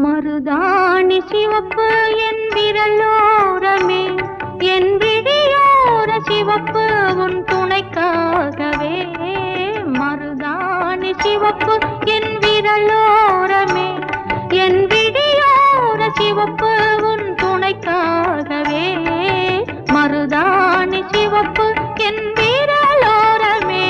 மருதாணி சிவப்பு என் விரலோரமே, என் விழியோர சிவப்பு உன் துணைக்காகவே. மருதாணி சிவப்பு என் விரலோரமே, என் விழியோர சிவப்பு உன் துணைக்காகவே. மருதாணி சிவப்பு என் விரலோரமே.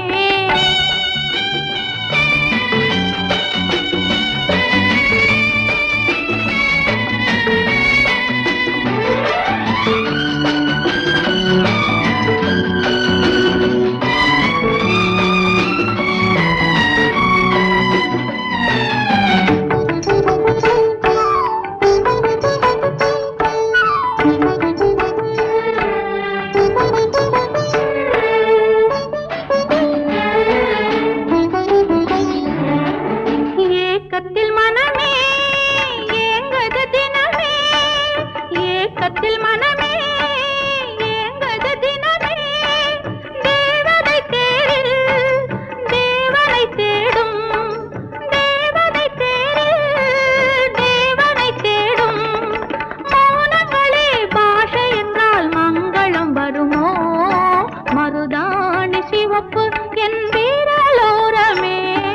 ஏக்கத்தில் மனமே ஏங்கது தினமே, ஏக்கத்தில் மனமே ஏங்கது தினமே. தேவதை தேரில் தேவனை தேடும், தேவதை தேரில் தேவனை தேடும். மௌனங்களே பாஷை என்றால் மங்களம் வருமோ. மருதாணி சிவப்பு என் விரலோரமே.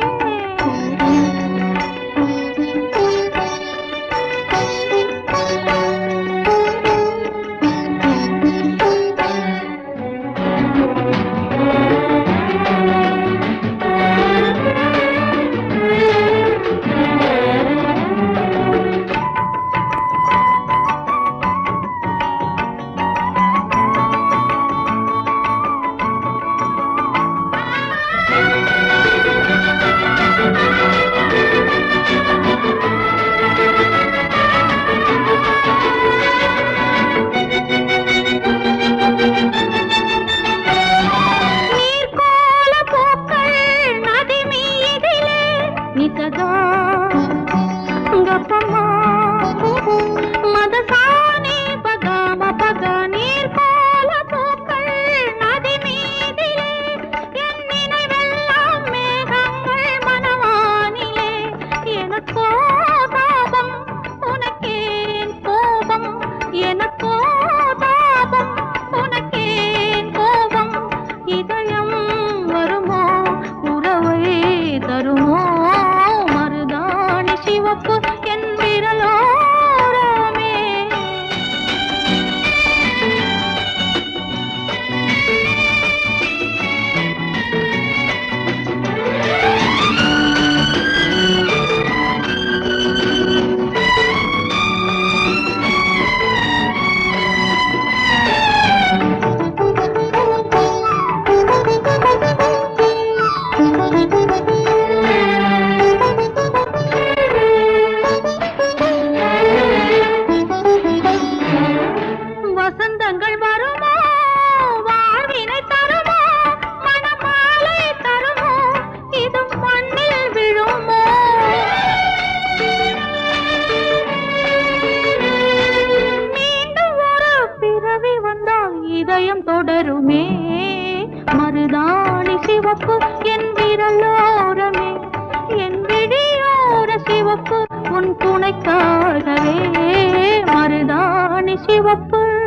மருதாணி சிவப்பு என் விரலோரமே. வசந்தங்கள் வருமோ, வாழ்வினை தருமோ, மணமாலை தருமோ, இது மண்ணில் விழுமோ. மீண்டும் ஒரு பிறவி வந்தால் இதயம் தொடருமே. மருதாணி சிவப்பு என் விரலோரமே, என் விழியோர சிவப்பு உன் துணைக்காகவே. மருதாணி சிவப்பு.